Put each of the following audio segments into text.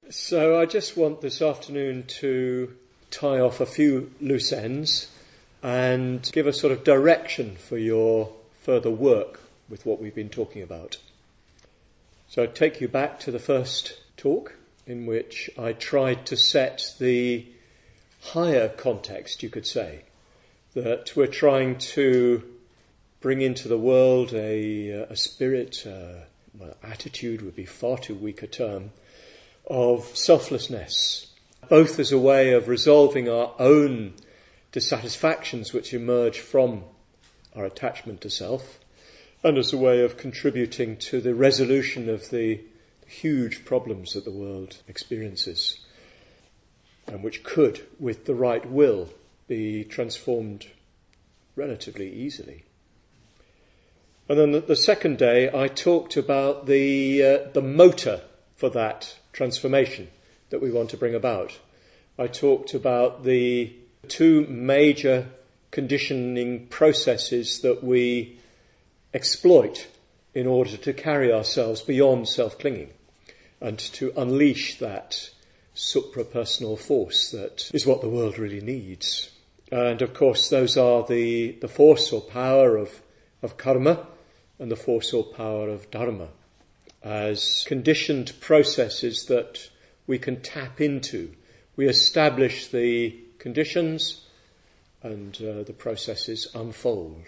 So I just want this afternoon to tie off a few loose ends and give a sort of direction for your further work with what we've been talking about. So I'd take you back to the first talk in which I tried to set the higher context, you could say, that we're trying to bring into the world a spirit, attitude would be far too weak a term, of selflessness, both as a way of resolving our own dissatisfactions which emerge from our attachment to self, and as a way of contributing to the resolution of the huge problems that the world experiences, and which could, with the right will, be transformed relatively easily. And then the second day I talked about the motor for that transformation that we want to bring about. I talked about the two major conditioning processes that we exploit in order to carry ourselves beyond self-clinging and to unleash that suprapersonal force that is what the world really needs. And of course those are the force or power of karma and the force or power of dharma as conditioned processes that we can tap into. We establish the conditions and the processes unfold.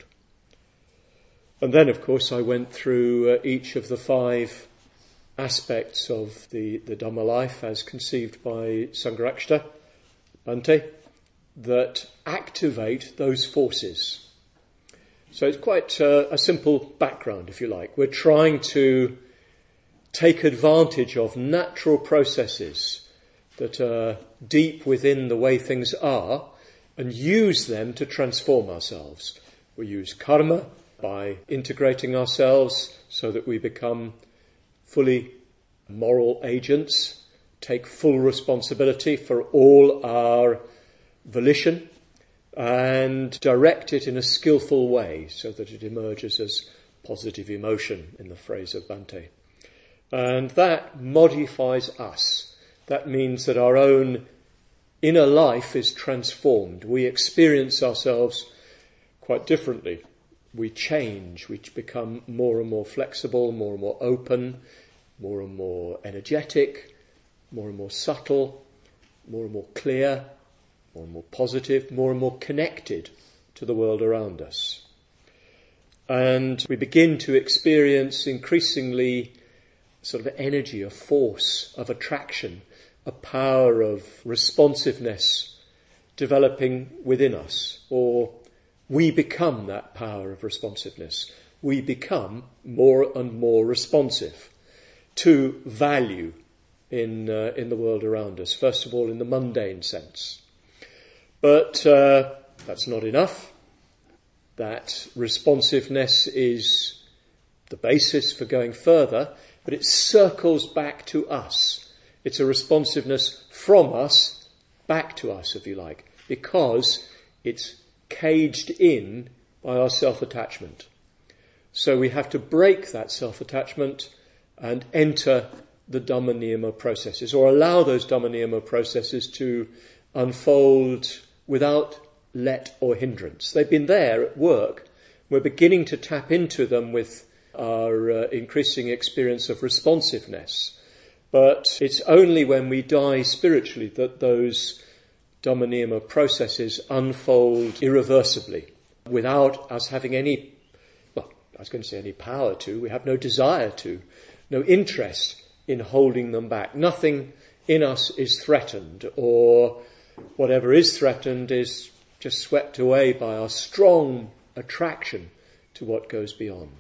And then, of course, I went through each of the 5 aspects of the Dhamma life as conceived by Sangharakshita, Bhante, that activate those forces. So it's quite a simple background, if you like. We're trying to take advantage of natural processes that are deep within the way things are and use them to transform ourselves. We use karma by integrating ourselves so that we become fully moral agents, take full responsibility for all our volition and direct it in a skillful way so that it emerges as positive emotion, in the phrase of Bhante. And that modifies us. That means that our own inner life is transformed. We experience ourselves quite differently. We change. We become more and more flexible, more and more open, more and more energetic, more and more subtle, more and more clear, more and more positive, more and more connected to the world around us. And we begin to experience increasingly sort of energy, a force of attraction, a power of responsiveness developing within us, or we become that power of responsiveness. We become more and more responsive to value in the world around us, first of all in the mundane sense. But that's not enough. That responsiveness is the basis for going further, but it circles back to us. It's a responsiveness from us back to us, if you like, because it's caged in by our self-attachment. So we have to break that self-attachment and enter the Dhamma Niyama processes, or allow those Dhamma Niyama processes to unfold without let or hindrance. They've been there at work. We're beginning to tap into them with our increasing experience of responsiveness. But it's only when we die spiritually that those Dhamma Niyama processes unfold irreversibly, without us having any power to. We have no desire to, no interest in holding them back. Nothing in us is threatened, or whatever is threatened is just swept away by our strong attraction to what goes beyond.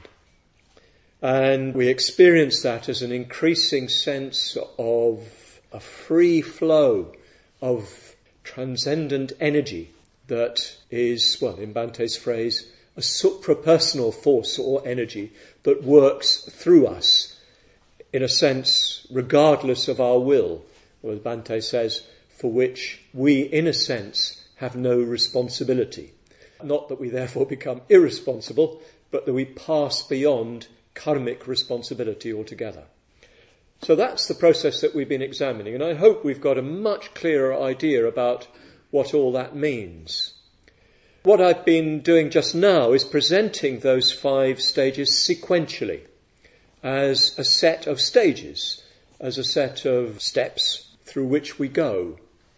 And we experience that as an increasing sense of a free flow of transcendent energy that is, in Bhante's phrase, a suprapersonal force or energy that works through us, in a sense, regardless of our will, or as Bhante says, for which we, in a sense, have no responsibility. Not that we therefore become irresponsible, but that we pass beyond karmic responsibility altogether. So that's the process that we've been examining, and I hope we've got a much clearer idea about what all that means. What I've been doing just now is presenting those 5 stages sequentially as a set of stages, as a set of steps through which we go.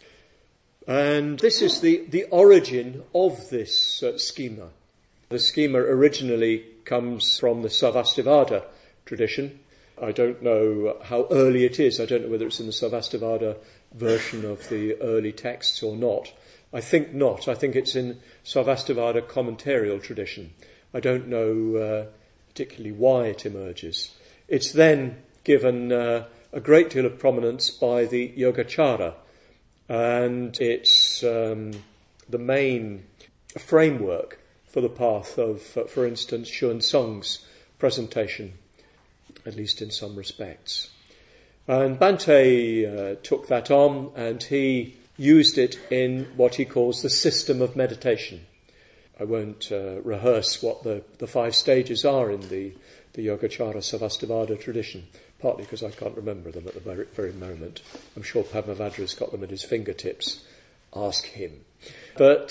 And this is the origin of this schema. The schema originally comes from the Sarvastivada tradition. I don't know how early it is. I don't know whether it's in the Sarvastivada version of the early texts or not. I think not. I think it's in Sarvastivada commentarial tradition. I don't know particularly why it emerges. It's then given a great deal of prominence by the Yogacara, and it's the main framework for the path of, for instance, Xuan Song's presentation, at least in some respects. And Bhante took that on, and he used it in what he calls the system of meditation. I won't rehearse what the 5 stages are in the Yogacara Sarvastivada tradition, partly because I can't remember them at the very moment. I'm sure Padmavadra's got them at his fingertips. Ask him. But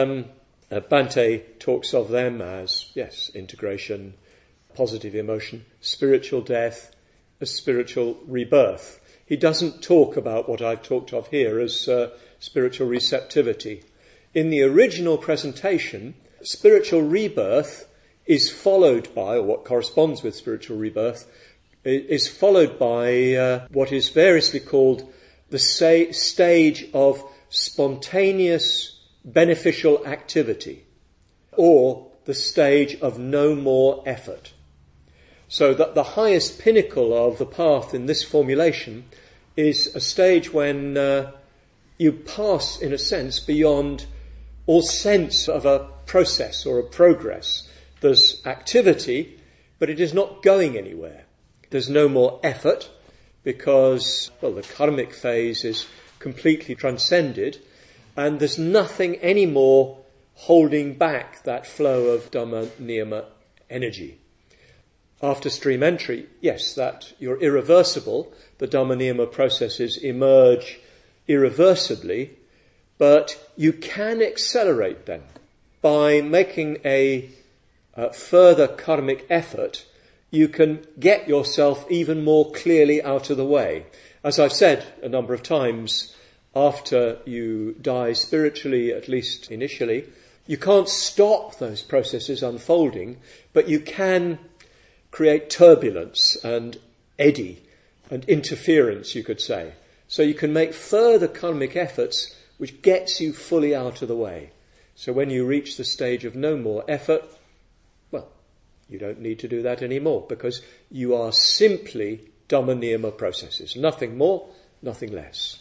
Bhante talks of them as, yes, integration, positive emotion, spiritual death, a spiritual rebirth. He doesn't talk about what I've talked of here as spiritual receptivity. In the original presentation, spiritual rebirth is followed by, or what corresponds with spiritual rebirth, is followed by what is variously called the stage of spontaneous beneficial activity, or the stage of no more effort. So that the highest pinnacle of the path in this formulation is a stage when you pass, in a sense, beyond all sense of a process or a progress. There's activity, but it is not going anywhere. There's no more effort because, well, the karmic phase is completely transcended, and there's nothing anymore holding back that flow of Dhamma Niyama energy. After stream entry, yes, that you're irreversible. The Dhamma Niyama processes emerge irreversibly, but you can accelerate them by making a further karmic effort. You can get yourself even more clearly out of the way. As I've said a number of times, after you die spiritually, at least initially, you can't stop those processes unfolding, but you can create turbulence and eddy and interference, you could say. So you can make further karmic efforts which gets you fully out of the way. So when you reach the stage of no more effort, well, you don't need to do that anymore because you are simply Dhamma Niyama processes. Nothing more, nothing less.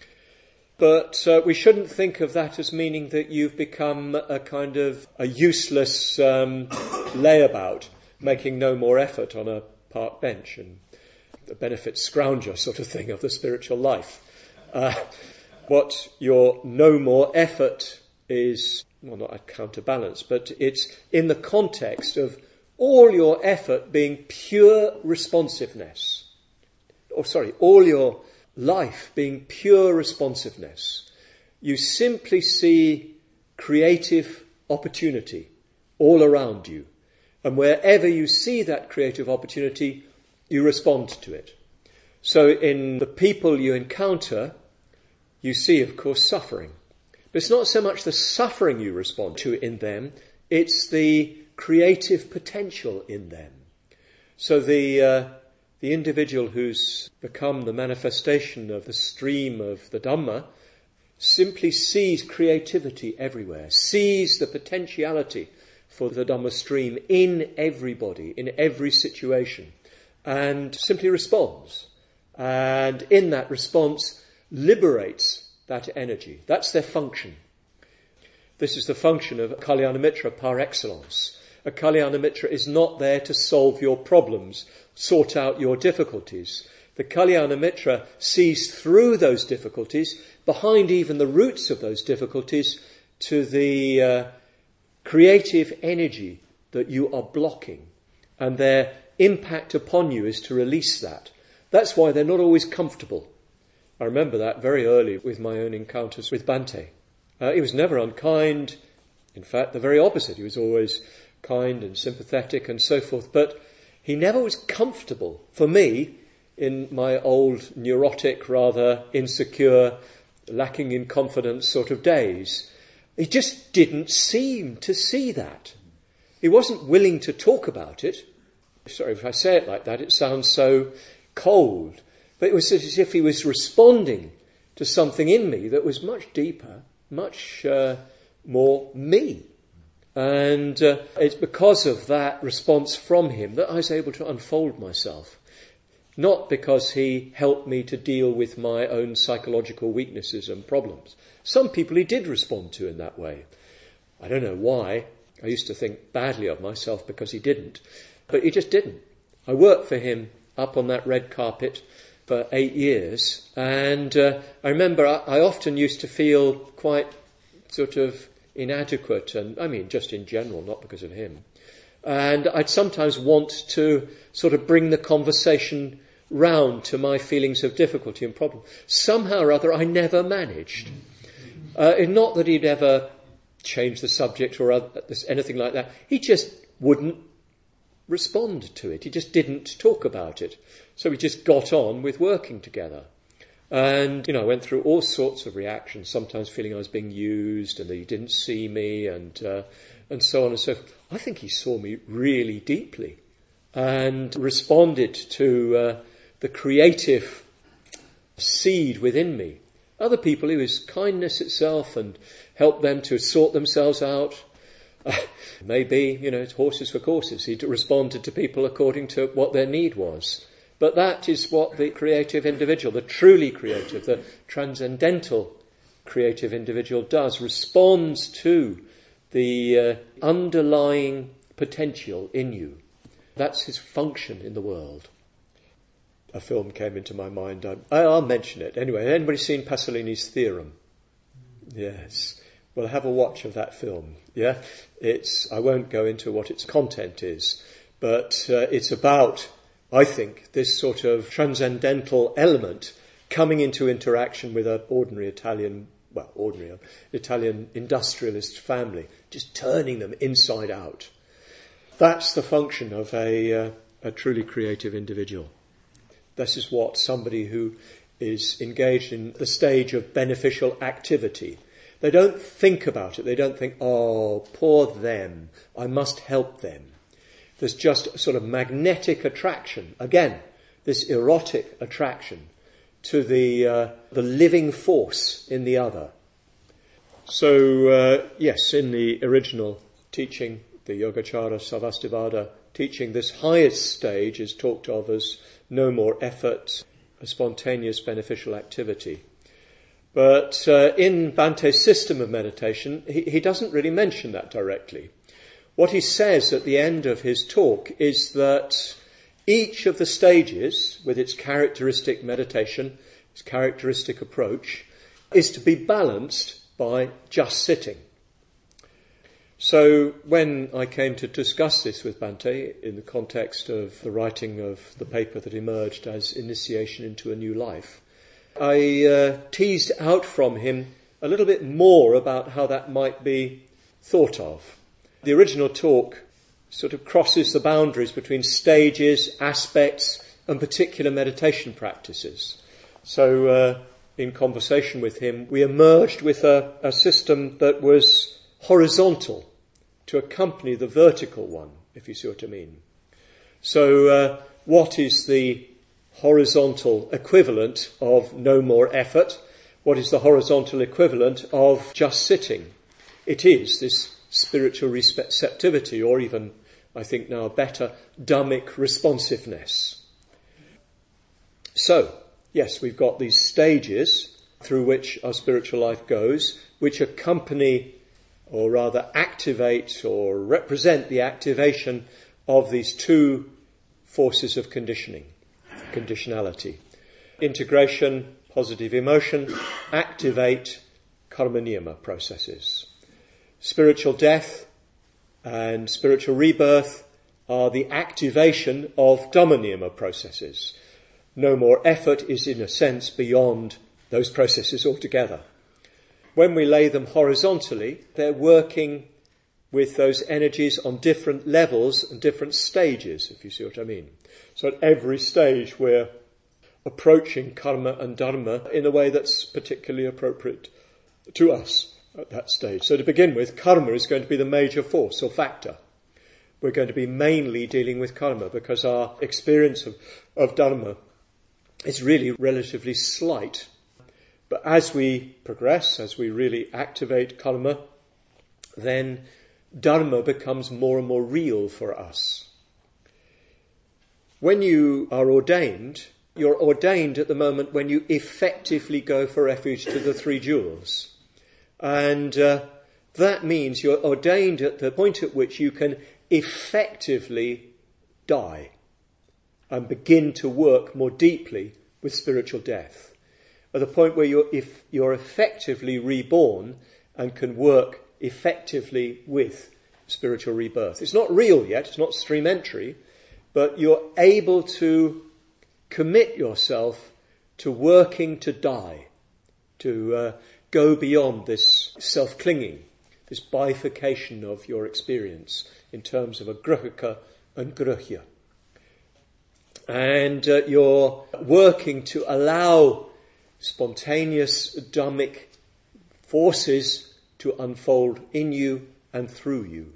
But we shouldn't think of that as meaning that you've become a kind of a useless layabout, making no more effort on a park bench and the benefit scrounger sort of thing of the spiritual life. What your no more effort is, well, not a counterbalance, but it's in the context of all your effort being pure responsiveness. All your life being pure responsiveness. You simply see creative opportunity all around you. And wherever you see that creative opportunity, you respond to it. So in the people you encounter, you see, of course, suffering. But it's not so much the suffering you respond to in them, it's the creative potential in them. So the individual who's become the manifestation of the stream of the Dhamma simply sees creativity everywhere, sees the potentiality for the Dhamma stream in everybody, in every situation, and simply responds. And in that response, liberates that energy. That's their function. This is the function of a Kalyana Mitra par excellence. A Kalyana Mitra is not there to solve your problems, sort out your difficulties. The Kalyana Mitra sees through those difficulties, behind even the roots of those difficulties, to the creative energy that you are blocking. And their impact upon you is to release that. That's why they're not always comfortable. I remember that very early with my own encounters with Bhante. He was never unkind. In fact, the very opposite. He was always kind and sympathetic and so forth. But he never was comfortable. For me, in my old neurotic, rather insecure, lacking in confidence sort of days, he just didn't seem to see that. He wasn't willing to talk about it. Sorry, if I say it like that, it sounds so cold. But it was as if he was responding to something in me that was much deeper, much more me. And it's because of that response from him that I was able to unfold myself. Not because he helped me to deal with my own psychological weaknesses and problems. Some people he did respond to in that way. I don't know why. I used to think badly of myself because he didn't. But he just didn't. I worked for him up on that red carpet for 8 years. And I remember I often used to feel quite sort of inadequate. And I mean, just in general, not because of him. And I'd sometimes want to sort of bring the conversation round to my feelings of difficulty and problem. Somehow or other, I never managed. Not that he'd ever changed the subject or anything like that. He just wouldn't respond to it. He just didn't talk about it. So we just got on with working together. And, I went through all sorts of reactions, sometimes feeling I was being used and that he didn't see me and so on and so forth. I think he saw me really deeply and responded to the creative seed within me. Other people, it was kindness itself and helped them to sort themselves out. Maybe, it's horses for courses. He responded to people according to what their need was. But that is what the creative individual, the truly creative, the transcendental creative individual does, responds to the underlying potential in you. That's his function in the world. A film came into my mind. I'll mention it. Anyway, anybody seen Pasolini's Theorem? Yes. Well, have a watch of that film. Yeah, I won't go into what its content is, but it's about, I think, this sort of transcendental element coming into interaction with an ordinary Italian industrialist family, just turning them inside out. That's the function of a truly creative individual. This is what somebody who is engaged in the stage of beneficial activity. They don't think about it. They don't think, oh, poor them, I must help them. There's just a sort of magnetic attraction. Again, this erotic attraction to the living force in the other. So, yes, in the original teaching, the Yogacara Sarvastivada teaching, this highest stage is talked of as no more effort, a spontaneous beneficial activity. But in Bhante's system of meditation, he doesn't really mention that directly. What he says at the end of his talk is that each of the stages, with its characteristic meditation, its characteristic approach, is to be balanced by just sitting. So when I came to discuss this with Bhante in the context of the writing of the paper that emerged as Initiation into a New Life, I teased out from him a little bit more about how that might be thought of. The original talk sort of crosses the boundaries between stages, aspects, and particular meditation practices. So in conversation with him, we emerged with a system that was horizontal to accompany the vertical one, if you see what I mean. So what is the horizontal equivalent of no more effort? What is the horizontal equivalent of just sitting? It is this spiritual receptivity, or even, I think now better, Dhammic responsiveness. So, yes, we've got these stages through which our spiritual life goes, which accompany, or rather activate or represent the activation of these two forces of conditionality. Integration, positive emotion, activate karma niyama processes. Spiritual death and spiritual rebirth are the activation of dhamma niyama processes. no more effort is in a sense beyond those processes altogether. When we lay them horizontally, they're working with those energies on different levels and different stages, if you see what I mean. So at every stage we're approaching karma and dharma in a way that's particularly appropriate to us at that stage. So to begin with, karma is going to be the major force or factor. We're going to be mainly dealing with karma because our experience of dharma is really relatively slight. But as we progress, as we really activate karma, then dharma becomes more and more real for us. When you are ordained, you're ordained at the moment when you effectively go for refuge to the three jewels. And that means you're ordained at the point at which you can effectively die and begin to work more deeply with spiritual death. At the point where you're effectively reborn and can work effectively with spiritual rebirth. It's not real yet, it's not stream entry, but you're able to commit yourself to working to die, to go beyond this self-clinging, this bifurcation of your experience in terms of a grihika and gruhya. And you're working to allow spontaneous dhammic forces to unfold in you and through you.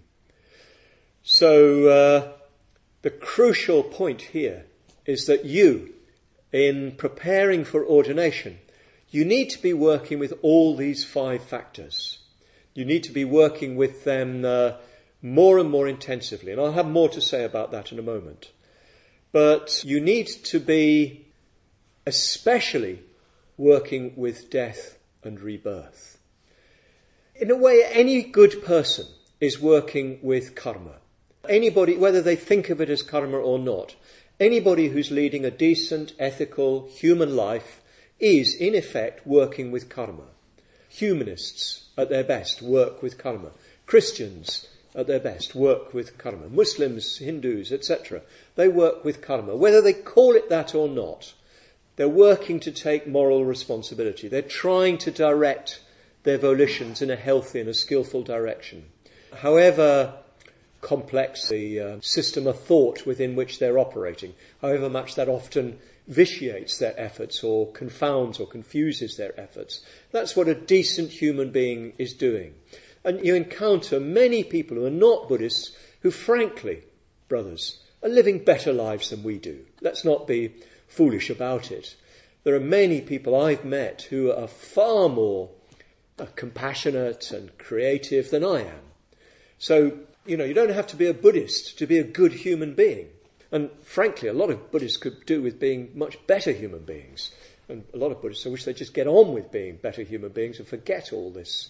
So the crucial point here is that you, in preparing for ordination, you need to be working with all these 5 factors. You need to be working with them more and more intensively. And I'll have more to say about that in a moment. But you need to be especially working with death and rebirth. In a way, any good person is working with karma. Anybody, whether they think of it as karma or not, anybody who's leading a decent, ethical, human life is, in effect, working with karma. Humanists, at their best, work with karma. Christians, at their best, work with karma. Muslims, Hindus, etc., they work with karma. Whether they call it that or not, they're working to take moral responsibility. They're trying to direct their volitions in a healthy and a skillful direction. However complex the system of thought within which they're operating, however much that often vitiates their efforts or confounds or confuses their efforts. That's what a decent human being is doing. And you encounter many people who are not Buddhists who, frankly, brothers, are living better lives than we do. Let's not be foolish about it. There are many people I've met who are far more compassionate and creative than I am. So, you don't have to be a Buddhist to be a good human being. And frankly, a lot of Buddhists could do with being much better human beings. And a lot of Buddhists, I wish they'd just get on with being better human beings and forget all this,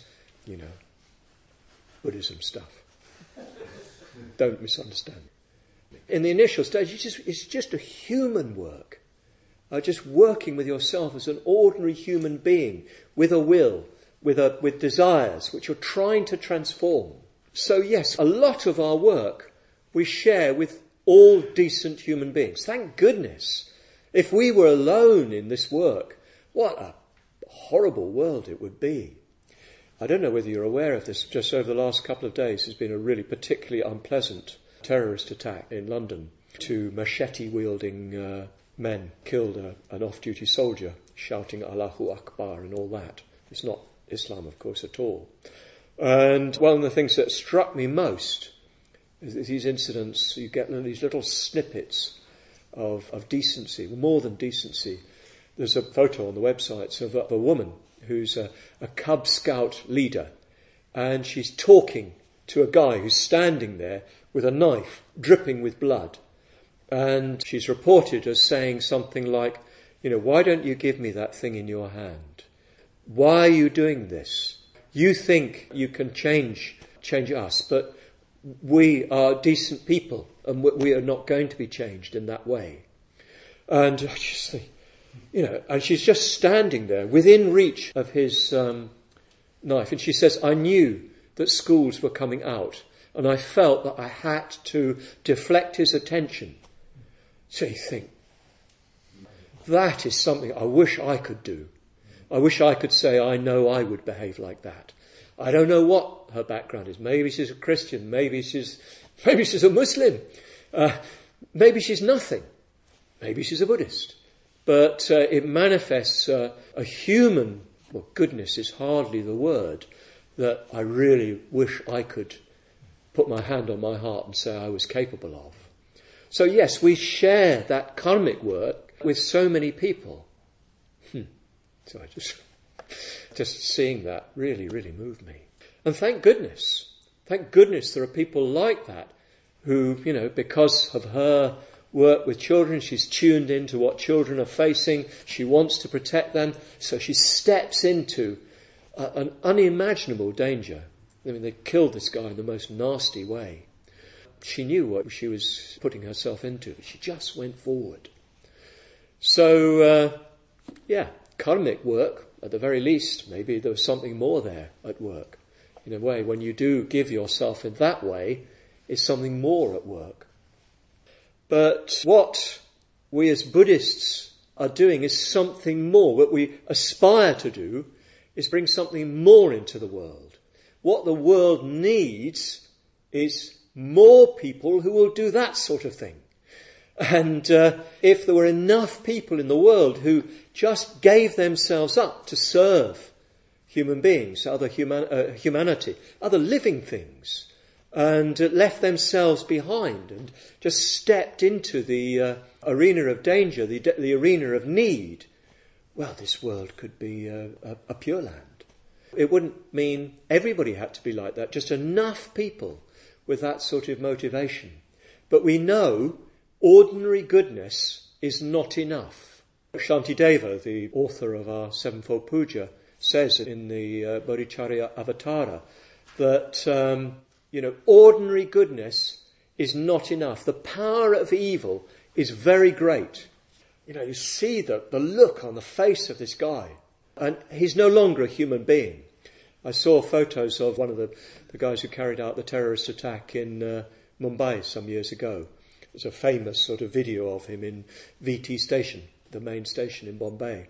Buddhism stuff. Don't misunderstand. In the initial stage, it's just a human work. Just working with yourself as an ordinary human being, with a will, with desires, which you're trying to transform. So yes, a lot of our work we share with all decent human beings. Thank goodness. If we were alone in this work, what a horrible world it would be. I don't know whether you're aware of this. Just over the last couple of days, there's been a really particularly unpleasant terrorist attack in London. 2 machete-wielding men killed an off-duty soldier, shouting Allahu Akbar and all that. It's not Islam, of course, at all. And one of the things that struck me most is these incidents, you get these little snippets of decency, more than decency. There's a photo on the websites of a woman who's a Cub Scout leader, and she's talking to a guy who's standing there with a knife dripping with blood. And she's reported as saying something like, why don't you give me that thing in your hand? Why are you doing this? You think you can change us, but we are decent people and we are not going to be changed in that way. And I just think, and she's just standing there within reach of his knife. And she says, I knew that schools were coming out and I felt that I had to deflect his attention. So you think, That is something I wish I could do. I wish I could say, I know I would behave like that. I don't know what her background is. Maybe she's a Christian. Maybe she's a Muslim. Maybe she's nothing. Maybe she's a Buddhist. But it manifests a human, well, goodness is hardly the word, that I really wish I could put my hand on my heart and say I was capable of. So yes, we share that karmic work with so many people. So I just seeing that really, really moved me. And thank goodness there are people like that who, because of her work with children, she's tuned into what children are facing. She wants to protect them. So she steps into an unimaginable danger. I mean, they killed this guy in the most nasty way. She knew what she was putting herself into. She just went forward. So, karmic work, at the very least, maybe there was something more there at work. In a way, when you do give yourself in that way, is something more at work. But what we as Buddhists are doing is something more. What we aspire to do is bring something more into the world. What the world needs is more people who will do that sort of thing. And if there were enough people in the world who just gave themselves up to serve human beings, other humanity, other living things, and left themselves behind and just stepped into the arena of danger, the arena of need, well, this world could be a pure land. It wouldn't mean everybody had to be like that, just enough people with that sort of motivation. But we know ordinary goodness is not enough. Shantideva, the author of our Sevenfold Puja, says in the Bodhicharya Avatara that, ordinary goodness is not enough. The power of evil is very great. You see the look on the face of this guy, and he's no longer a human being. I saw photos of one of the guys who carried out the terrorist attack in Mumbai some years ago. There's a famous sort of video of him in VT Station, the main station in Bombay.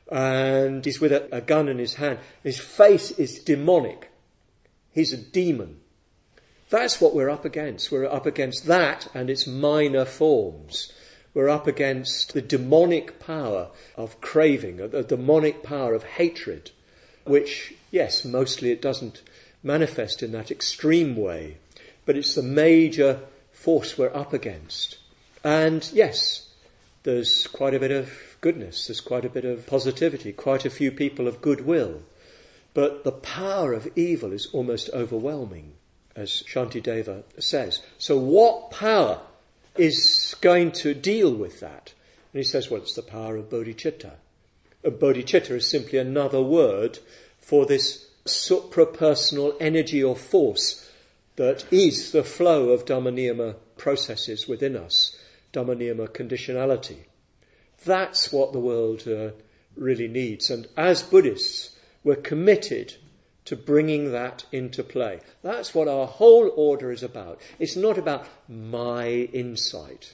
And he's with a gun in his hand. His face is demonic. He's a demon. That's what we're up against. We're up against that and its minor forms. We're up against the demonic power of craving, the demonic power of hatred, which, yes, mostly it doesn't manifest in that extreme way, but it's the major force we're up against. And yes, there's quite a bit of goodness, there's quite a bit of positivity, quite a few people of goodwill, but the power of evil is almost overwhelming, as Shantideva says. So what power is going to deal with that? And he says, well, it's the power of bodhicitta. And bodhicitta is simply another word for this suprapersonal energy or force that is the flow of Dhamma-niyama processes within us, Dhamma-niyama conditionality. That's what the world really needs. And as Buddhists, we're committed to bringing that into play. That's what our whole order is about. It's not about my insight.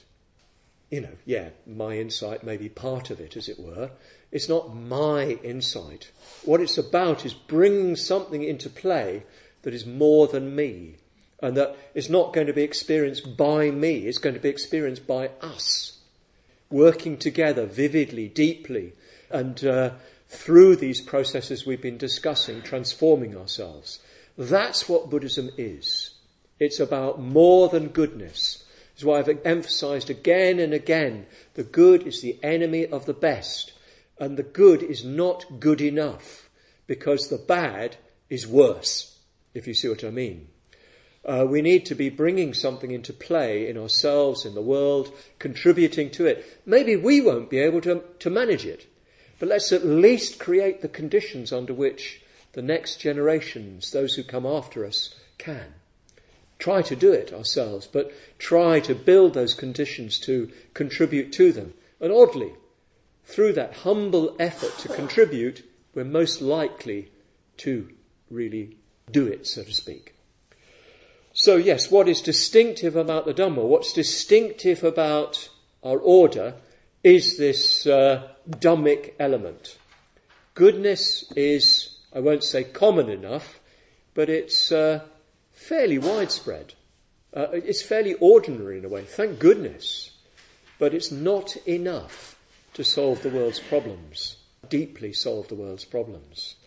My insight may be part of it, as it were. It's not my insight. What it's about is bringing something into play that is more than me, and that is not going to be experienced by me. It's going to be experienced by us, working together vividly, deeply, and through these processes we've been discussing, transforming ourselves. That's what Buddhism is. It's about more than goodness. That's why I've emphasized again and again, the good is the enemy of the best. And the good is not good enough, because the bad is worse, if you see what I mean. We need to be bringing something into play in ourselves, in the world, contributing to it. Maybe we won't be able to manage it, but let's at least create the conditions under which the next generations, those who come after us, can. Try to do it ourselves, but try to build those conditions to contribute to them. And oddly, through that humble effort to contribute, we're most likely to really do it, so to speak. So yes, what is distinctive about the Dhamma, what's distinctive about our order, is this Dhammic element. Goodness is, I won't say common enough, but it's fairly widespread. It's fairly ordinary in a way, thank goodness. But it's not enough to solve the world's problems, deeply solve the world's problems.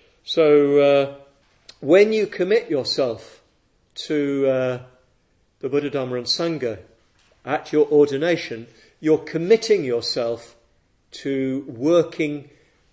So when you commit yourself to the Buddha, Dhamma and Sangha at your ordination, you're committing yourself to working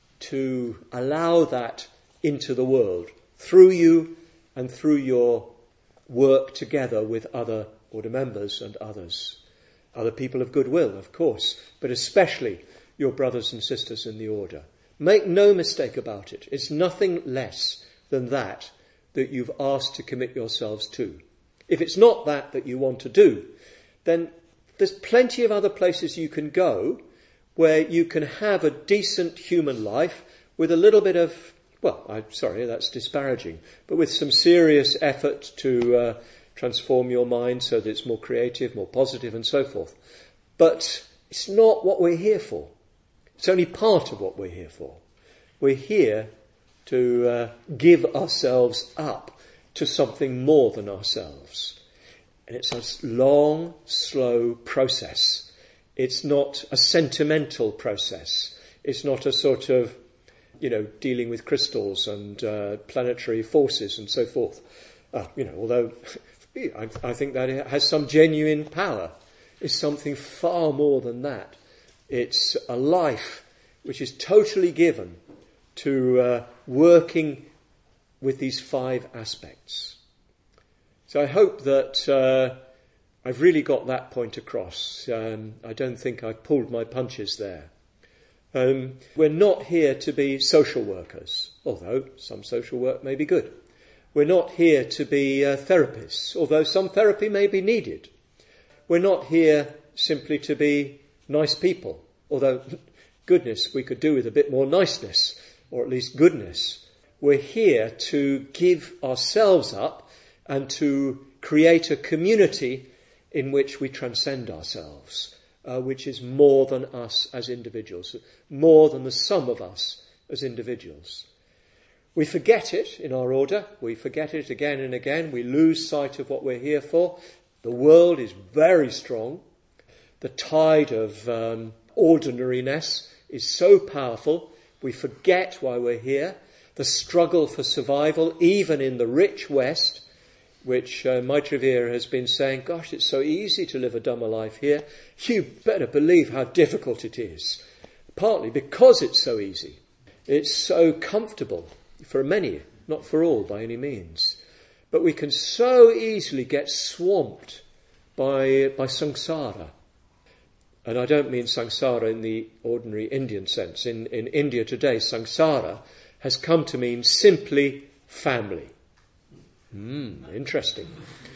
to allow that into the world through you and through your work together with other order members and other people of goodwill, of course, but especially your brothers and sisters in the order. Make no mistake about it. It's nothing less than that you've asked to commit yourselves to. If it's not that you want to do, then there's plenty of other places you can go where you can have a decent human life with a little bit of, that's disparaging, but with some serious effort to transform your mind so that it's more creative, more positive and so forth. But it's not what we're here for. It's only part of what we're here for. We're here to give ourselves up to something more than ourselves. And it's a long, slow process. It's not a sentimental process. It's not a sort of, dealing with crystals and planetary forces and so forth. Although I think that it has some genuine power. It's something far more than that. It's a life which is totally given to working with these 5 aspects. So I hope that I've really got that point across. I don't think I've pulled my punches there. We're not here to be social workers, although some social work may be good. We're not here to be therapists, although some therapy may be needed. We're not here simply to be nice people, although, goodness, we could do with a bit more niceness, or at least goodness. We're here to give ourselves up and to create a community in which we transcend ourselves, which is more than us as individuals, more than the sum of us as individuals. We forget it in our order. We forget it again and again. We lose sight of what we're here for. The world is very strong. The tide of ordinariness is so powerful. We forget why we're here. The struggle for survival, even in the rich West, which Maitreya has been saying, gosh, it's so easy to live a Dhamma life here. You better believe how difficult it is. Partly because it's so easy. It's so comfortable for many, not for all by any means. But we can so easily get swamped by samsara. And I don't mean samsara in the ordinary Indian sense. In India today, samsara has come to mean simply family. Interesting.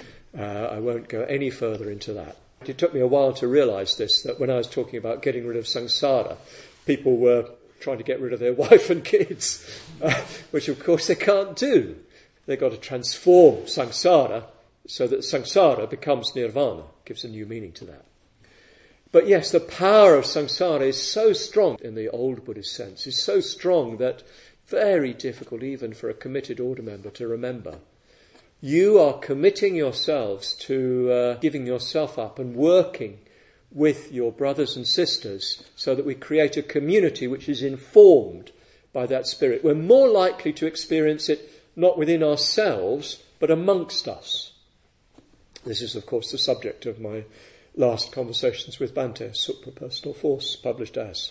I won't go any further into that. It took me a while to realise this, that when I was talking about getting rid of samsara, people were trying to get rid of their wife and kids, which of course they can't do. They've got to transform samsara so that samsara becomes nirvana, gives a new meaning to that. But yes, the power of samsara is so strong in the old Buddhist sense, is so strong that very difficult even for a committed order member to remember. You are committing yourselves to giving yourself up and working with your brothers and sisters so that we create a community which is informed by that spirit. We're more likely to experience it not within ourselves, but amongst us. This is, of course, the subject of my last conversations with Bhante, Suprapersonal Force, published as.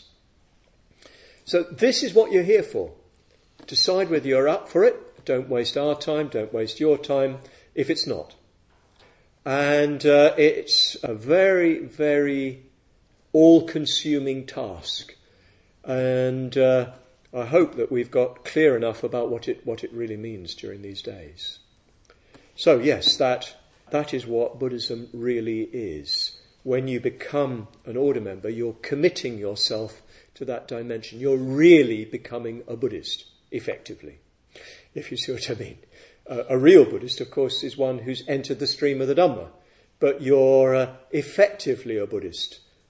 So this is what you're here for. Decide whether you're up for it. Don't waste our time, don't waste your time if it's not. And it's a very, very all-consuming task. And I hope that we've got clear enough about what it really means during these days. So yes, that is what Buddhism really is. When you become an order member, you're committing yourself to that dimension. You're really becoming a Buddhist, effectively, if you see what I mean. A real Buddhist, of course, is one who's entered the stream of the Dhamma. But you're effectively a Buddhist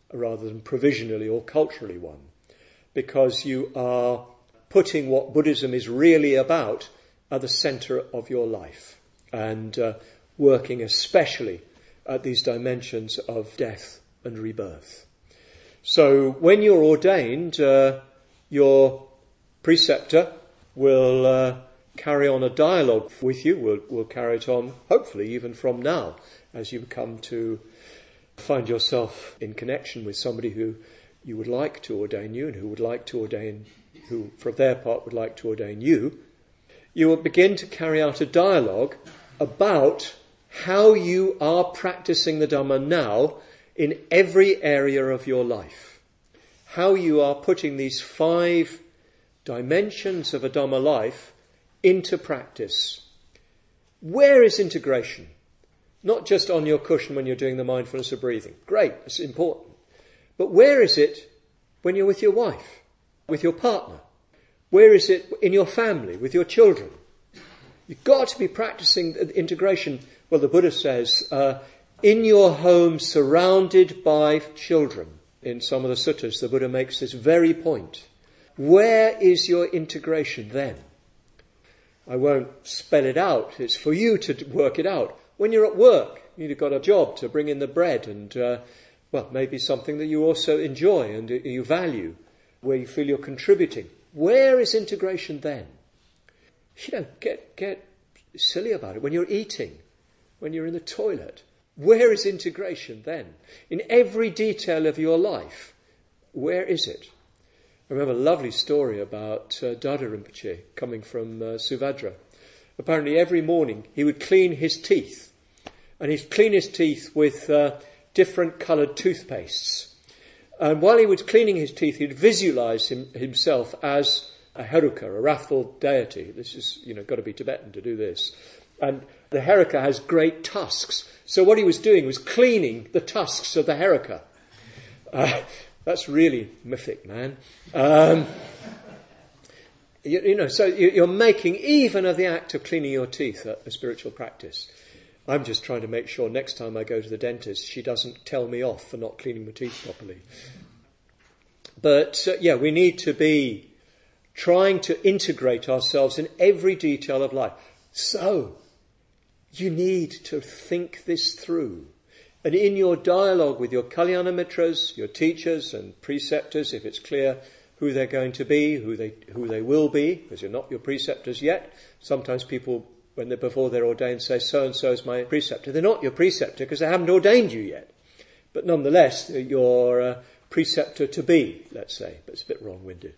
rather than provisionally or culturally one, because you are putting what Buddhism is really about at the centre of your life, and working especially at these dimensions of death and rebirth. So when you're ordained, your preceptor will carry on a dialogue with you. We'll carry it on, hopefully, even from now, as you come to find yourself in connection with somebody who you would like to ordain you and who would like to ordain, who for their part would like to ordain you. You will begin to carry out a dialogue about how you are practicing the Dhamma now in every area of your life. How you are putting these 5 dimensions of a Dhamma life into practice. Where is integration? Not just on your cushion when you're doing the mindfulness of breathing. Great, it's important. But where is it when you're with your wife, with your partner? Where is it in your family, with your children? You've got to be practicing integration. Well, the Buddha says, in your home surrounded by children. In some of the suttas, the Buddha makes this very point. Where is your integration then? I won't spell it out. It's for you to work it out. When you're at work, you've got a job to bring in the bread and, maybe something that you also enjoy and you value, where you feel you're contributing. Where is integration then? Get silly about it. When you're eating, when you're in the toilet, where is integration then? In every detail of your life, where is it? I remember a lovely story about Dada Rinpoche coming from Suvadra. Apparently every morning he would clean his teeth, and he'd clean his teeth with different coloured toothpastes. And while he was cleaning his teeth, he'd visualise himself as a Heruka, a wrathful deity. This is, got to be Tibetan to do this. And the Heruka has great tusks. So what he was doing was cleaning the tusks of the Heruka. That's really mythic, man. So you're making even of the act of cleaning your teeth a spiritual practice. I'm just trying to make sure next time I go to the dentist, she doesn't tell me off for not cleaning my teeth properly. But we need to be trying to integrate ourselves in every detail of life. So you need to think this through. And in your dialogue with your Kalyana Mitras, your teachers and preceptors, if it's clear who they're going to be, who they will be, because you're not your preceptors yet. Sometimes people, before they're ordained, say, so-and-so is my preceptor. They're not your preceptor because they haven't ordained you yet. But nonetheless, you're preceptor to be, let's say. But it's a bit wrong-winded.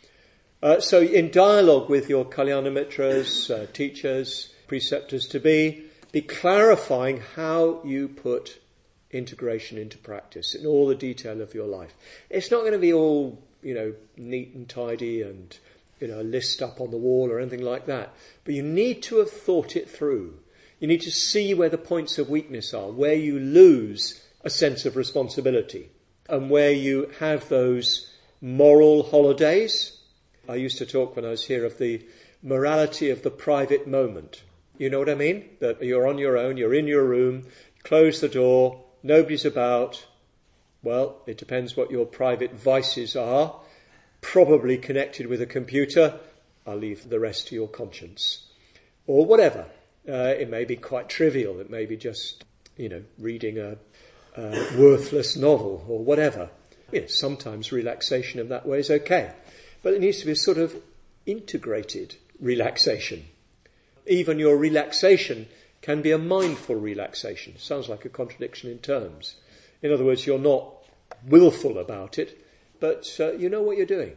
So in dialogue with your Kalyana Mitras, teachers, preceptors to be clarifying how you put integration into practice in all the detail of your life. It's not going to be all, neat and tidy and, a list up on the wall or anything like that. But you need to have thought it through. You need to see where the points of weakness are, where you lose a sense of responsibility and where you have those moral holidays. I used to talk when I was here of the morality of the private moment. You know what I mean? That you're on your own, you're in your room, close the door, nobody's about. Well, it depends what your private vices are. Probably connected with a computer. I'll leave the rest to your conscience. Or whatever. It may be quite trivial. It may be just, reading a worthless novel or whatever. Sometimes relaxation in that way is okay. But it needs to be a sort of integrated relaxation. Even your relaxation can be a mindful relaxation. Sounds like a contradiction in terms. In other words, you're not willful about it, but you know what you're doing.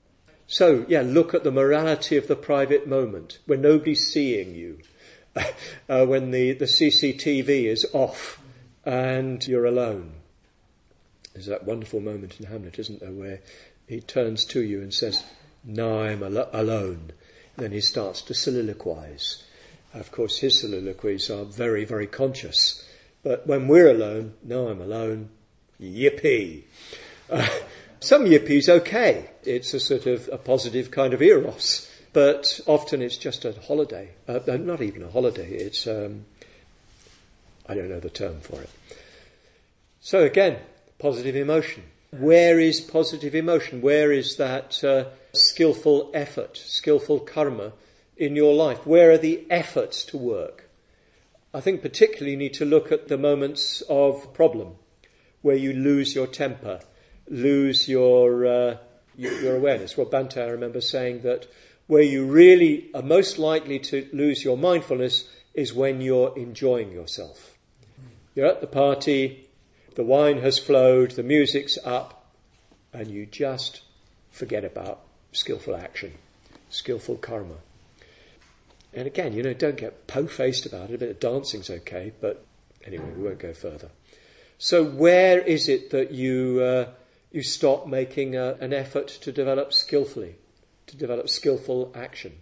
So, look at the morality of the private moment, when nobody's seeing you, when the CCTV is off and you're alone. There's that wonderful moment in Hamlet, isn't there, where he turns to you and says, "Now I'm alone." Then he starts to soliloquize. Of course, his soliloquies are very, very conscious. But when we're alone, "Now I'm alone," yippee. Some yippie's okay. It's a sort of a positive kind of eros. But often it's just a holiday. Not even a holiday. It's, I don't know the term for it. So again, positive emotion. Where is positive emotion? Where is that skillful effort, skillful karma in your life? Where are the efforts to work? I think particularly you need to look at the moments of problem, where you lose your temper, lose your awareness. Well, Bhante, I remember saying that where you really are most likely to lose your mindfulness is when you're enjoying yourself. You're at the party, the wine has flowed, the music's up, and you just forget about skillful action, skillful karma. And again, don't get po-faced about it. A bit of dancing's okay, but anyway, we won't go further. So where is it that you stop making an effort to develop skillfully, to develop skillful action?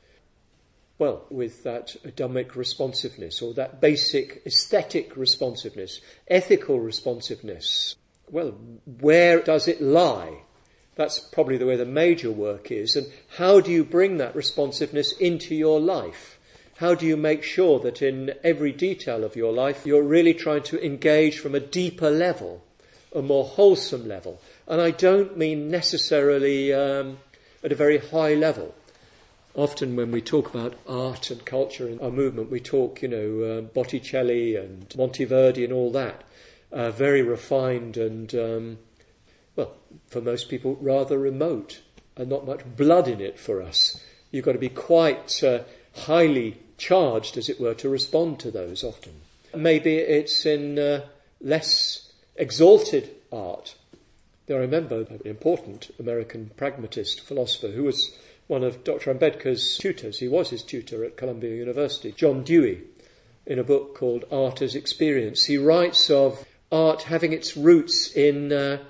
Well, with that Dhammic responsiveness, or that basic aesthetic responsiveness, ethical responsiveness. Well, where does it lie? That's probably the way the major work is. And how do you bring that responsiveness into your life? How do you make sure that in every detail of your life you're really trying to engage from a deeper level, a more wholesome level? And I don't mean necessarily at a very high level. Often when we talk about art and culture in our movement, we talk, Botticelli and Monteverdi and all that. Very refined and, for most people, rather remote, and not much blood in it for us. You've got to be quite highly charged, as it were, to respond to those often. Maybe it's in less exalted art. I remember an important American pragmatist philosopher who was one of Dr. Ambedkar's tutors. He was his tutor at Columbia University, John Dewey, in a book called Art as Experience. He writes of art having its roots in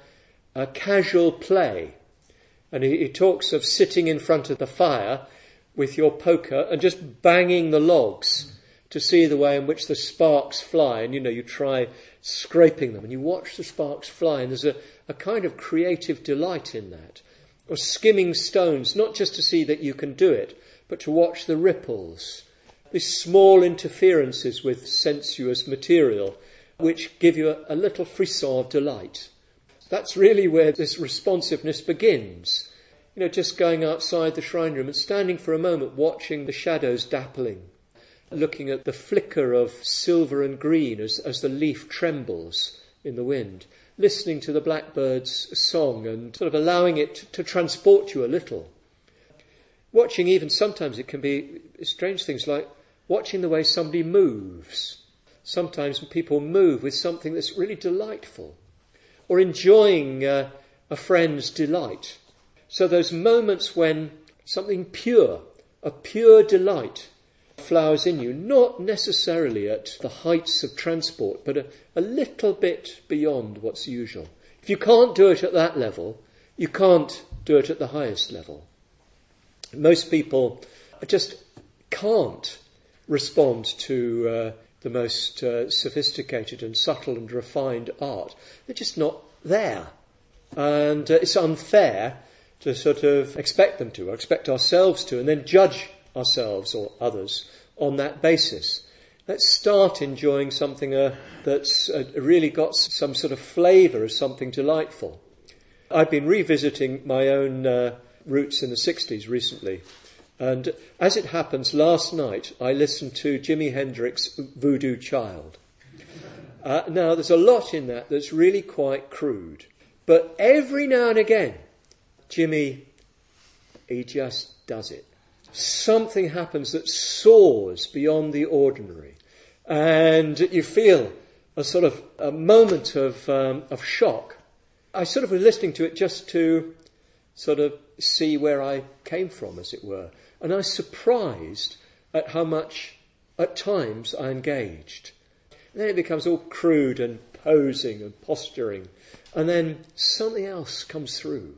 a casual play. And he talks of sitting in front of the fire with your poker and just banging the logs to see the way in which the sparks fly. And, you try scraping them and you watch the sparks fly. And there's a kind of creative delight in that. Or skimming stones, not just to see that you can do it, but to watch the ripples. These small interferences with sensuous material, which give you a little frisson of delight. That's really where this responsiveness begins. Just going outside the shrine room and standing for a moment watching the shadows dappling, looking at the flicker of silver and green as the leaf trembles in the wind, listening to the blackbird's song and sort of allowing it to transport you a little. Watching, even sometimes it can be strange things like watching the way somebody moves. Sometimes people move with something that's really delightful. Or enjoying a friend's delight. So those moments when something pure, a pure delight flowers in you, not necessarily at the heights of transport, but a little bit beyond what's usual. If you can't do it at that level, you can't do it at the highest level. Most people just can't respond to the most sophisticated and subtle and refined art. They're just not there. And it's unfair to sort of expect them to, or expect ourselves to, and then judge ourselves or others on that basis. Let's start enjoying something that's really got some sort of flavour of something delightful. I've been revisiting my own roots in the 60s recently. And as it happens, last night I listened to Jimi Hendrix's Voodoo Child. Now, there's a lot in that that's really quite crude. But every now and again, Jimmy, he just does it. Something happens that soars beyond the ordinary. And you feel a sort of a moment of shock. I sort of was listening to it just to sort of see where I came from, as it were. And I was surprised at how much, at times, I engaged. And then it becomes all crude and posing and posturing. And then something else comes through.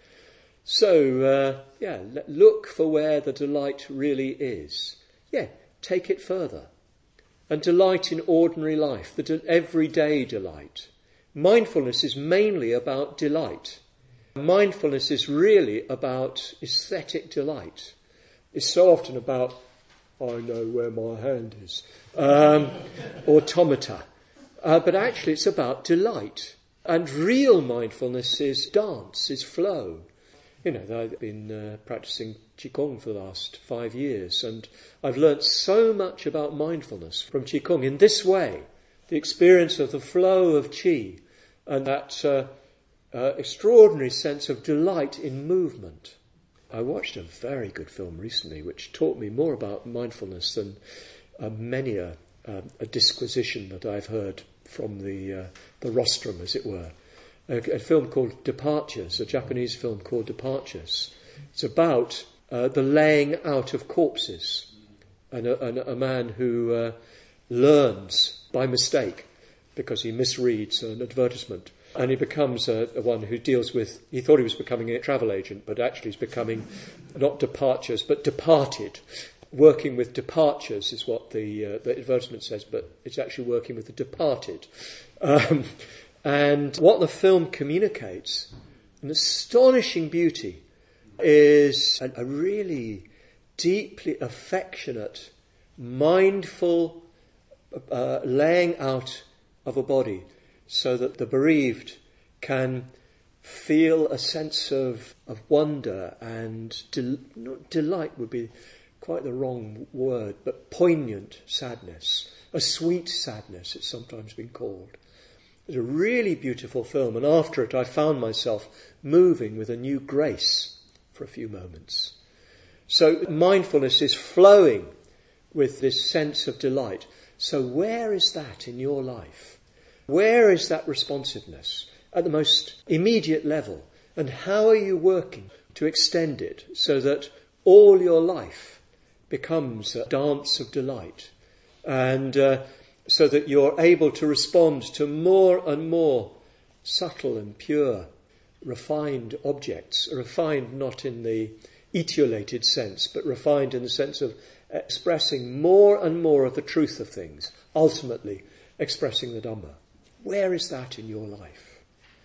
So, look for where the delight really is. Take it further. And delight in ordinary life, the everyday delight. Mindfulness is mainly about delight. Mindfulness is really about aesthetic delight. It's so often about, I know where my hand is, automata. But actually it's about delight. And real mindfulness is dance, is flow. I've been practicing Qigong for the last 5 years, and I've learnt so much about mindfulness from Qigong in this way. The experience of the flow of Qi and that extraordinary sense of delight in movement. I watched a very good film recently which taught me more about mindfulness than many a disquisition that I've heard from the rostrum, as it were. A film called Departures, a Japanese film called Departures. It's about the laying out of corpses, and a man who learns by mistake because he misreads an advertisement, and he becomes one who deals with, he thought he was becoming a travel agent, but actually he's becoming not departures but departed. Working with departures is what the advertisement says, but it's actually working with the departed. And what the film communicates, an astonishing beauty, is a really deeply affectionate, mindful laying out of a body so that the bereaved can feel a sense of wonder and delight would be quite the wrong word, but poignant sadness, a sweet sadness it's sometimes been called. It's a really beautiful film, and after it I found myself moving with a new grace for a few moments. So mindfulness is flowing with this sense of delight. So where is that in your life? Where is that responsiveness at the most immediate level? And how are you working to extend it so that all your life becomes a dance of delight, and so that you're able to respond to more and more subtle and pure, refined objects, refined not in the etiolated sense, but refined in the sense of expressing more and more of the truth of things, ultimately expressing the Dhamma. Where is that in your life?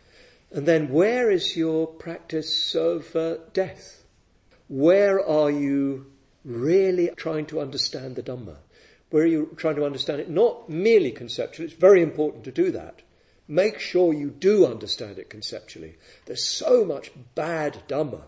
And then where is your practice of death? Where are you really trying to understand the Dhamma? Where are you trying to understand it not merely conceptually? It's very important to do that. Make sure you do understand it conceptually. There's so much bad Dhamma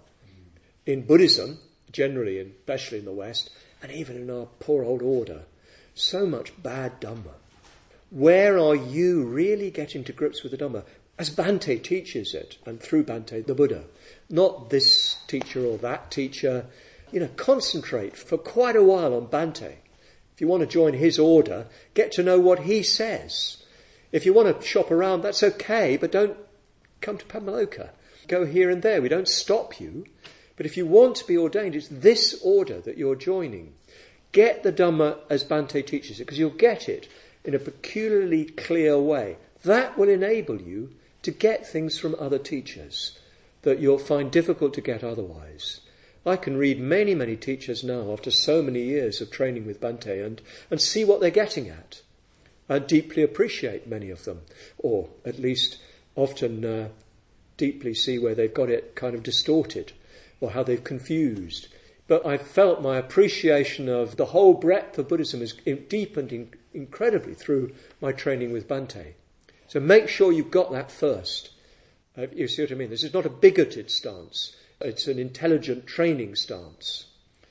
in Buddhism, generally, and especially in the West, and even in our poor old order. So much bad Dhamma. Where are you really getting to grips with the Dhamma? As Bhante teaches it, and through Bhante the Buddha. Not this teacher or that teacher. Concentrate for quite a while on Bhante. If you want to join his order, get to know what he says. If you want to shop around, that's okay, but don't come to Pamaloka. Go here and there. We don't stop you. But if you want to be ordained, it's this order that you're joining. Get the Dhamma as Bhante teaches it, because you'll get it in a peculiarly clear way. That will enable you to get things from other teachers that you'll find difficult to get otherwise. I can read many, many teachers now after so many years of training with Bhante and see what they're getting at. I deeply appreciate many of them, or at least often deeply see where they've got it kind of distorted or how they've confused. But I've felt my appreciation of the whole breadth of Buddhism has deepened incredibly through my training with Bhante. So make sure you've got that first. You see what I mean? This is not a bigoted stance. It's an intelligent training stance.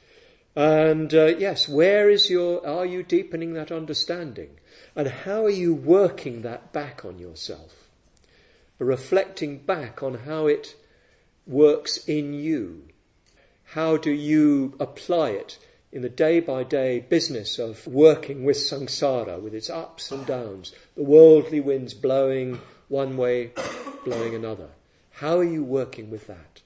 And yes, are you deepening that understanding? And how are you working that back on yourself? Reflecting back on how it works in you. How do you apply it in the day-by-day business of working with samsara, with its ups and downs, the worldly winds blowing one way, blowing another? How are you working with that?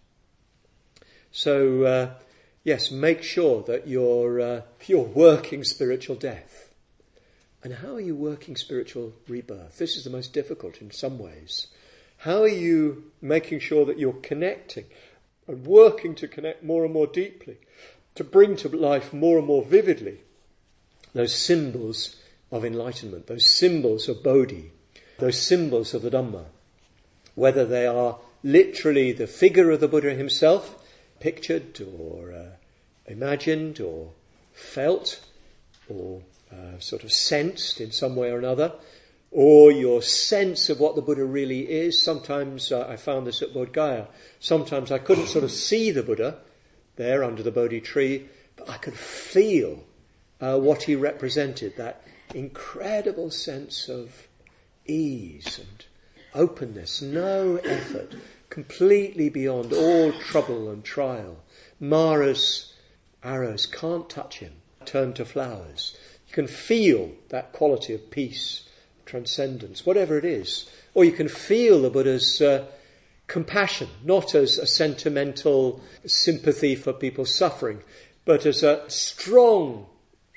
So, yes, make sure that you're working spiritual death. And how are you working spiritual rebirth? This is the most difficult in some ways. How are you making sure that you're connecting and working to connect more and more deeply, to bring to life more and more vividly those symbols of enlightenment, those symbols of Bodhi, those symbols of the Dhamma, whether they are literally the figure of the Buddha himself, pictured or imagined or felt or sort of sensed in some way or another, or your sense of what the Buddha really is. Sometimes I found this at Bodh Gaya. Sometimes I couldn't sort of see the Buddha there under the Bodhi tree, but I could feel what he represented, that incredible sense of ease and openness, no effort, completely beyond all trouble and trial. Mara's arrows can't touch him, turn to flowers. You can feel that quality of peace, transcendence, whatever it is. Or you can feel the Buddha's compassion, not as a sentimental sympathy for people suffering, but as a strong,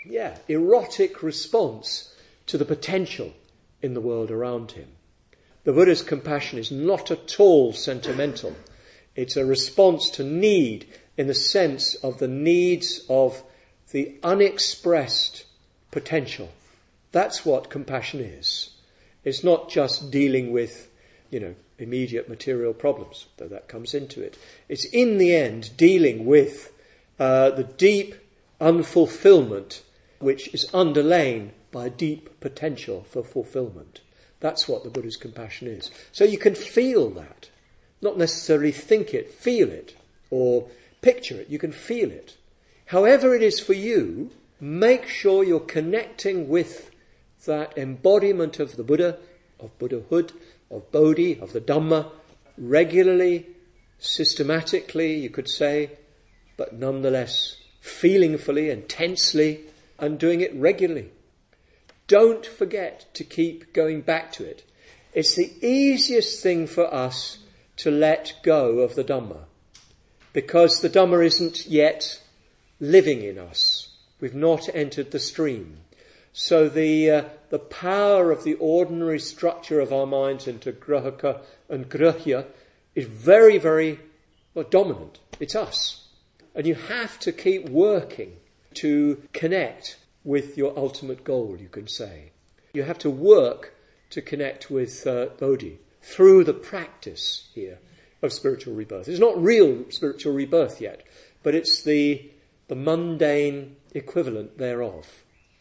erotic response to the potential in the world around him. The Buddha's compassion is not at all sentimental. It's a response to need in the sense of the needs of the unexpressed potential. That's what compassion is. It's not just dealing with, immediate material problems, though that comes into it. It's in the end dealing with the deep unfulfillment which is underlain by a deep potential for fulfillment. That's what the Buddha's compassion is. So you can feel that. Not necessarily think it, feel it, or picture it. You can feel it. However it is for you, make sure you're connecting with that embodiment of the Buddha, of Buddhahood, of Bodhi, of the Dhamma, regularly, systematically, you could say, but nonetheless feelingfully, intensely, and doing it regularly. Don't forget to keep going back to it. It's the easiest thing for us to let go of the Dhamma, because the Dhamma isn't yet living in us. We've not entered the stream. So the power of the ordinary structure of our minds into grahaka and grahya is very, very dominant. It's us. And you have to keep working to connect with your ultimate goal, you can say. You have to work to connect with Bodhi through the practice here of spiritual rebirth. It's not real spiritual rebirth yet, but it's the mundane equivalent thereof.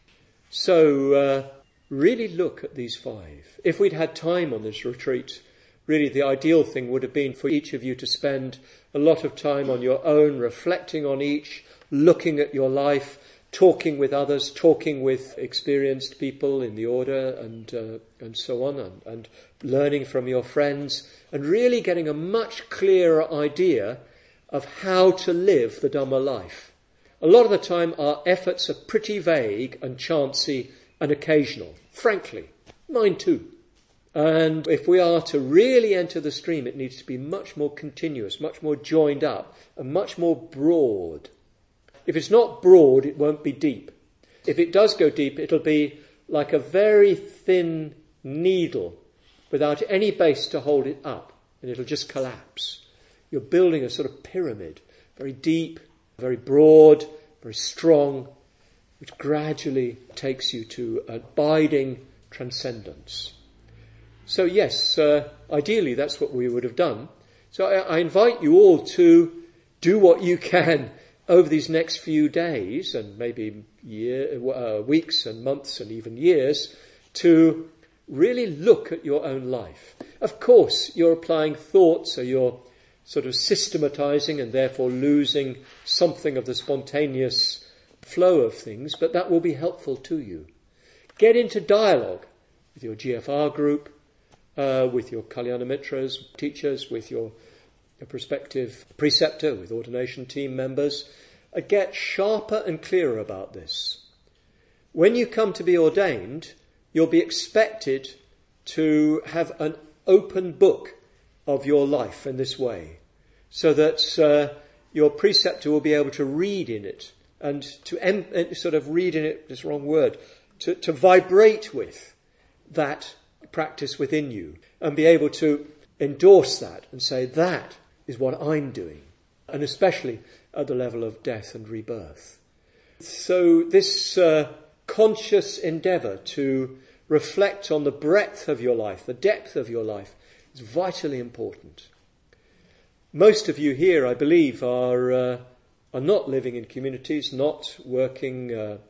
So really look at these 5. If we'd had time on this retreat, really the ideal thing would have been for each of you to spend a lot of time on your own, reflecting on each, looking at your life, talking with others, talking with experienced people in the order and so on, and learning from your friends, and really getting a much clearer idea of how to live the Dhamma life. A lot of the time our efforts are pretty vague and chancy and occasional. Frankly, mine too. And if we are to really enter the stream, it needs to be much more continuous, much more joined up, and much more broad. If it's not broad, it won't be deep. If it does go deep, it'll be like a very thin needle without any base to hold it up, and it'll just collapse. You're building a sort of pyramid, very deep, very broad, very strong, which gradually takes you to abiding transcendence. So yes, ideally that's what we would have done. So I invite you all to do what you can over these next few days, and maybe weeks and months and even years, to really look at your own life. Of course, you're applying thoughts, or you're sort of systematizing and therefore losing something of the spontaneous flow of things, but that will be helpful to you. Get into dialogue with your GFR group, with your Kalyana Mitras, teachers, with your prospective preceptor, with ordination team members. Get sharper and clearer about this. When you come to be ordained, you'll be expected to have an open book of your life in this way, so that your preceptor will be able to read in it, and to sort of read in it, this wrong word, to vibrate with that practice within you, and be able to endorse that and say, that is what I'm doing, and especially at the level of death and rebirth. So this conscious endeavour to reflect on the breadth of your life, the depth of your life, is vitally important. Most of you here, I believe, are not living in communities, not working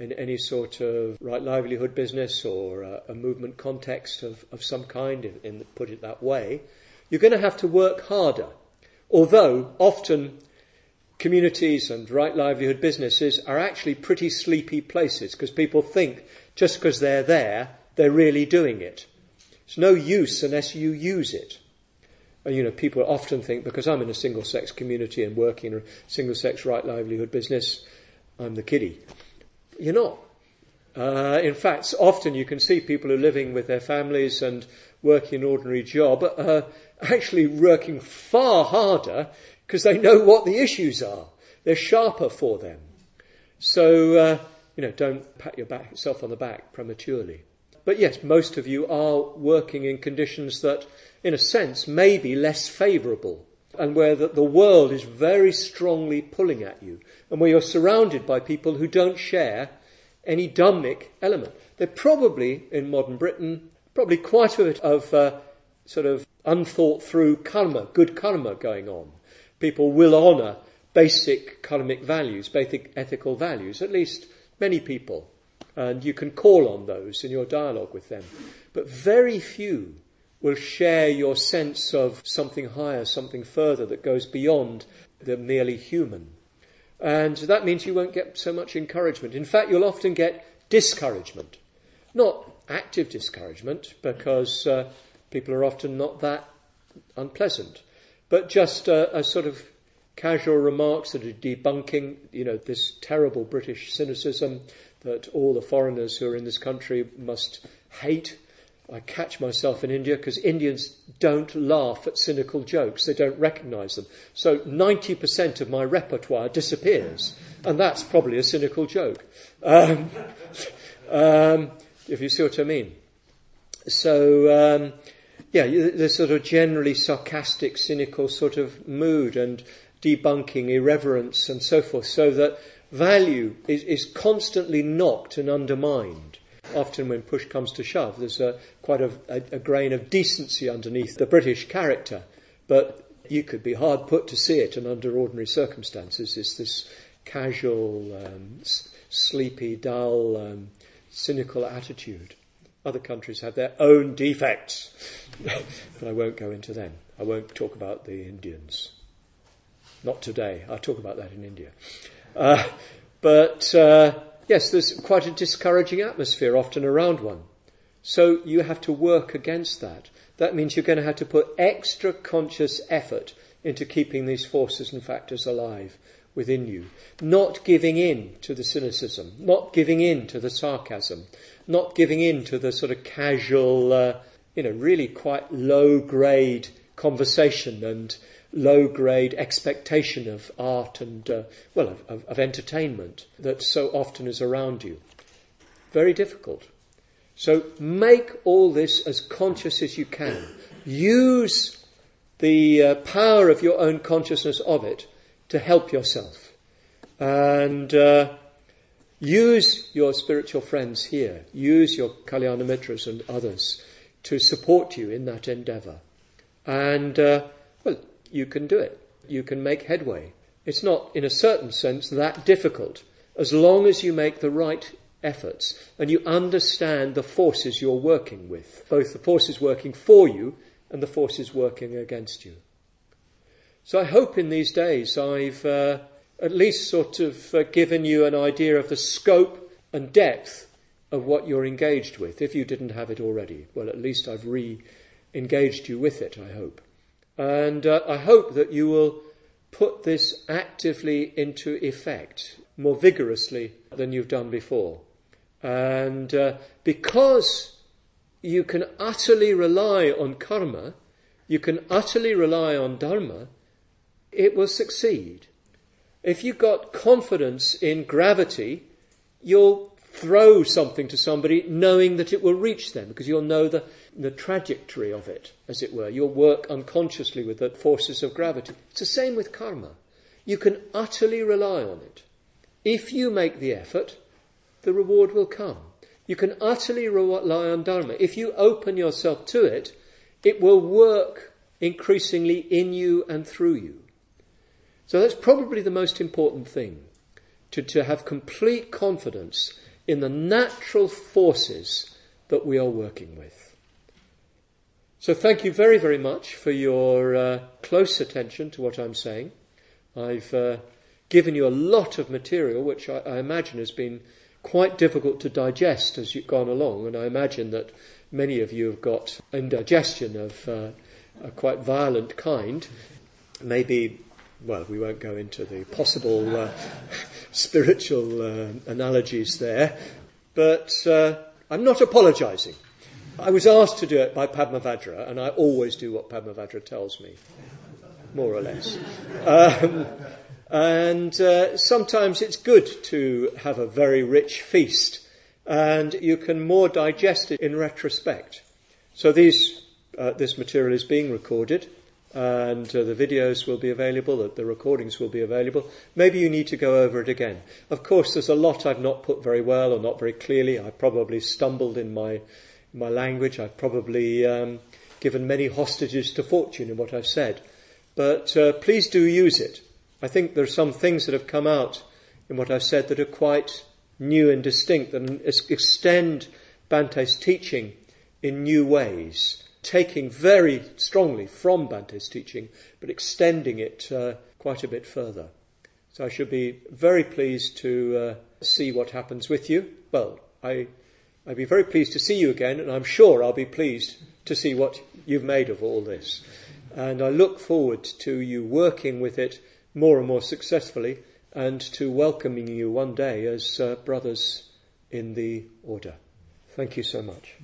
in any sort of right livelihood business or a movement context of some kind, put it that way, you're going to have to work harder. Although often communities and right livelihood businesses are actually pretty sleepy places because people think just because they're there, they're really doing it. It's no use unless you use it. People often think because I'm in a single-sex community and working in a single-sex right livelihood business, I'm the kiddie. You're not. In fact, often you can see people who are living with their families and working an ordinary job actually working far harder because they know what the issues are. They're sharper for them. So, don't pat yourself on the back prematurely. But yes, most of you are working in conditions that, in a sense, may be less favourable, and where the world is very strongly pulling at you, and where you're surrounded by people who don't share any Dhammic element. They're probably, in modern Britain, probably quite a bit of sort of unthought through karma, good karma going on. People will honour basic karmic values, basic ethical values, at least many people. And you can call on those in your dialogue with them. But very few will share your sense of something higher, something further that goes beyond the merely human. And that means you won't get so much encouragement. In fact, you'll often get discouragement. Not active discouragement, because people are often not that unpleasant, but just a sort of casual remarks that are debunking, this terrible British cynicism that all the foreigners who are in this country must hate. I catch myself in India because Indians don't laugh at cynical jokes. They don't recognise them. So 90% of my repertoire disappears. And that's probably a cynical joke. If you see what I mean. So, there's sort of generally sarcastic, cynical sort of mood and debunking, irreverence and so forth. So that value is constantly knocked and undermined. Often when push comes to shove, there's quite a grain of decency underneath the British character. But you could be hard put to see it, and under ordinary circumstances, it's this casual, sleepy, dull, cynical attitude. Other countries have their own defects, but I won't go into them. I won't talk about the Indians. Not today. I'll talk about that in India. Yes, there's quite a discouraging atmosphere often around one. So you have to work against that. That means you're going to have to put extra conscious effort into keeping these forces and factors alive within you. Not giving in to the cynicism, not giving in to the sarcasm, not giving in to the sort of casual, really quite low-grade conversation and low-grade expectation of art and, of entertainment that so often is around you. Very difficult. So make all this as conscious as you can. Use the power of your own consciousness of it to help yourself. And use your spiritual friends here. Use your Kalyana Mitras and others to support you in that endeavour. And, you can do it. You can make headway. It's not, in a certain sense, that difficult, as long as you make the right efforts and you understand the forces you're working with, both the forces working for you and the forces working against you. So I hope in these days I've at least sort of given you an idea of the scope and depth of what you're engaged with, if you didn't have it already. Well, at least I've re-engaged you with it, I hope. And I hope that you will put this actively into effect more vigorously than you've done before. And because you can utterly rely on karma, you can utterly rely on dharma, it will succeed. If you've got confidence in gravity, you'll throw something to somebody knowing that it will reach them, because you'll know the trajectory of it, as it were. You'll work unconsciously with the forces of gravity. It's the same with karma. You can utterly rely on it. If you make the effort, the reward will come. You can utterly rely on dharma. If you open yourself to it, it will work increasingly in you and through you. So that's probably the most important thing, to have complete confidence in the natural forces that we are working with. So thank you very, very much for your close attention to what I'm saying. I've given you a lot of material which I imagine has been quite difficult to digest as you've gone along, and I imagine that many of you have got indigestion of a quite violent kind. Maybe, well, we won't go into the possible spiritual analogies there, but I'm not apologising. I was asked to do it by Padmavajra, and I always do what Padmavajra tells me, more or less. And sometimes it's good to have a very rich feast, and you can more digest it in retrospect. So this material is being recorded, and the videos will be available, the recordings will be available. Maybe you need to go over it again. Of course, there's a lot I've not put very well or not very clearly. I probably stumbled in my language. I've probably given many hostages to fortune in what I've said. But please do use it. I think there are some things that have come out in what I've said that are quite new and distinct and extend Bhante's teaching in new ways, taking very strongly from Bhante's teaching, but extending it quite a bit further. So I should be very pleased to see what happens with you. Well, I'd be very pleased to see you again, and I'm sure I'll be pleased to see what you've made of all this. And I look forward to you working with it more and more successfully, and to welcoming you one day as brothers in the order. Thank you so much.